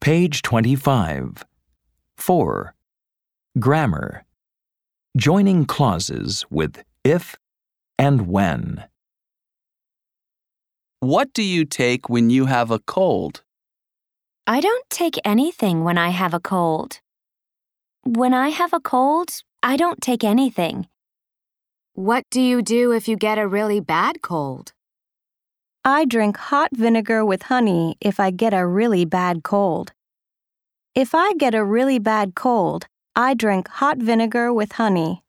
Page 25. 4. Grammar. Joining clauses with if and when. What do you take when you have a cold? I don't take anything when I have a cold. When I have a cold, I don't take anything. What do you do if you get a really bad cold? I drink hot vinegar with honey if I get a really bad cold. If I get a really bad cold, I drink hot vinegar with honey.